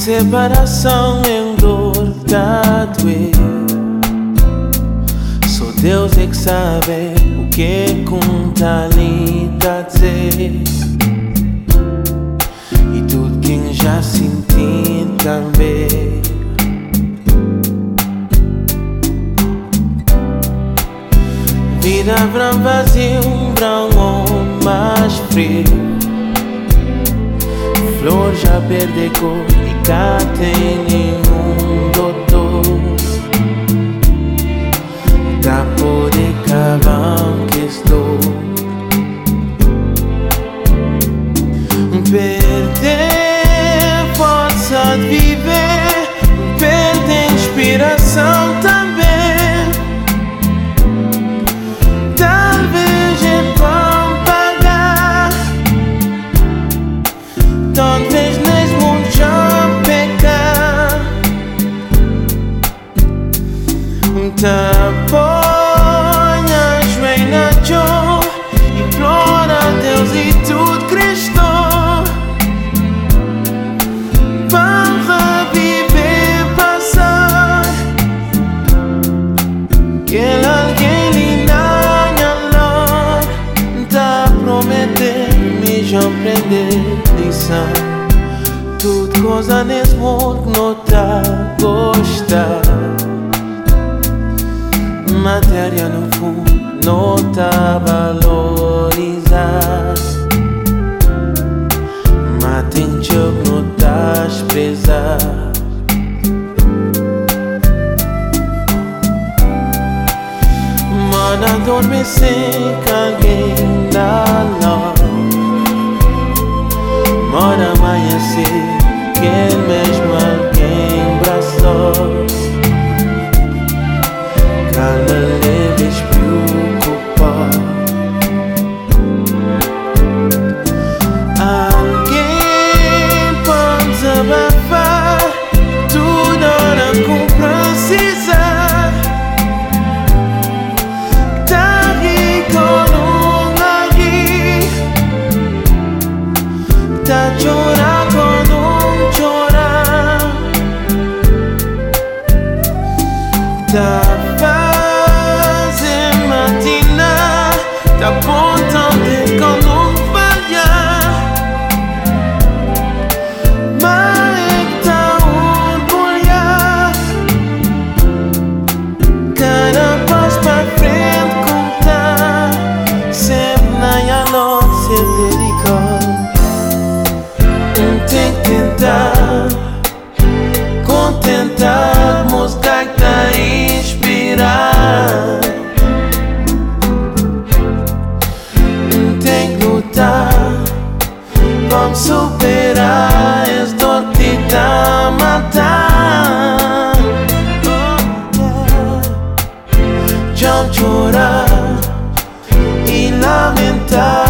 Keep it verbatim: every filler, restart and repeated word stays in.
Separação em dor tá doer. Só Deus é que sabe o que conta ali tá dizer. E tudo quem já senti também. Vida branco vazio, branco mais frio. Flor já perde cor e cá tem nenhum doutor. Tá por acabar que estou. Perder força de viver, perder inspiração também. Talvez é bom pagar. Talvez nesse mundo já pecar. Tá ponha joelho na dor, implora a Deus e tudo Cristo. Para viver passar. Que alguém lhe dá tá prometer me já aprender lição. Tudo coisa nesse mundo não tá gostar. Matéria no fundo não tá valorizar. Mas tem jogo não tá desprezar. Manda adormecer que alguém dá lá. Manda amanhecer que ele mesmo alguém abraçou. Calma, leve, despreocupar. Alguém pode desabafar tudo hora que precisar. Tá rico ou não ri. Tá chorar quando não chorar. Tá tá contente com não falhar. Mas é que tá orgulhar. Cada passo pra frente contar. Sempre na luz se dedicar. Tem que tentar contentar. Música que tá a inspirar. Vamos superar essa dor que tá a matar. Já chorar e lamentar.